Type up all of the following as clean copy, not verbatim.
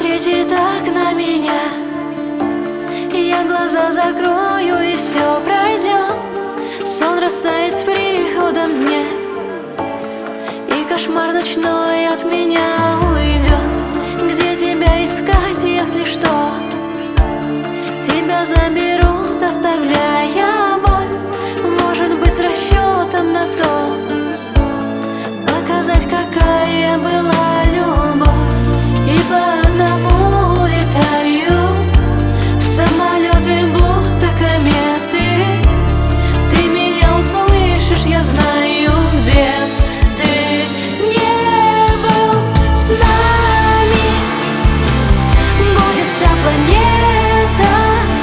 смотрите так на меня. Я глаза закрою, и все пройдет. Сон растает с приходом дня, и кошмар ночной от меня уйдет. Где тебя искать, если что? Тебя заберут, оставляя боль. Может быть, с расчетом на то, показать, какая была любовь. И по одному летаю самолеты, будто кометы. Ты меня услышишь, я знаю, где ты не был с нами. Будет вся планета,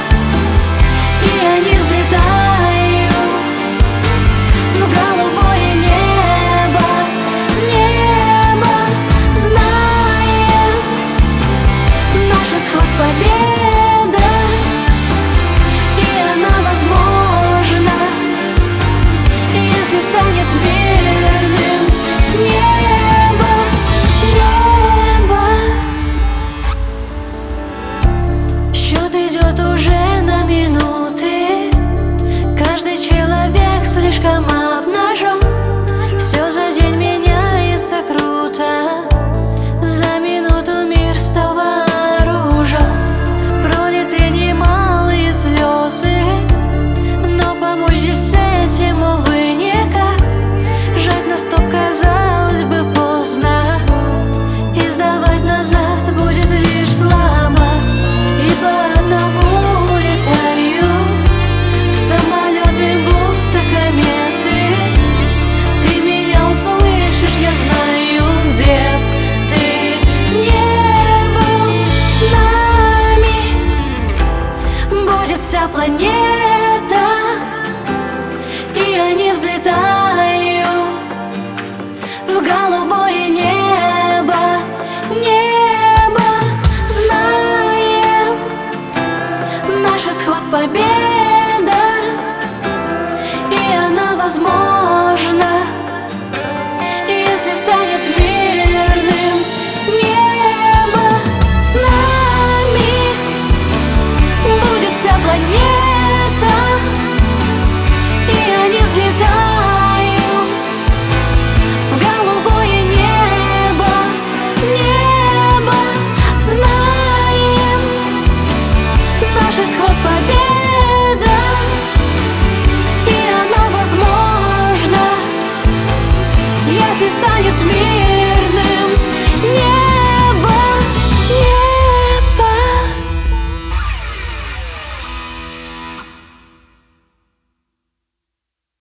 и я не взлетаю в голубое небо. Небо, знаем наш исход — победа, и она возможна, если станет верным. Небо, небо. Счет идет уже на минуты. Каждый человек слишком обнажен. Все за день меняется круто. За минуту мир стал вооружен. Пролиты немалые слезы, но помочь здесь с этим, увы, никак. Жать на стоп, казалось бы, поздно, и сдавать назад будет лишь слабо. И по одному летаю самолеты, будто кометы. Ты меня услышишь, я знаю, где ты не был с нами. Будет вся планета, и я не взлетаю в голубое небо. Небо, знаем наш исход — победа, и она возможна, если станет верным. Небо, с нами будет вся планета, и я не взлетаю в голубое небо. Небо, знаем наш исход — победа, и она возможна, если станет мир.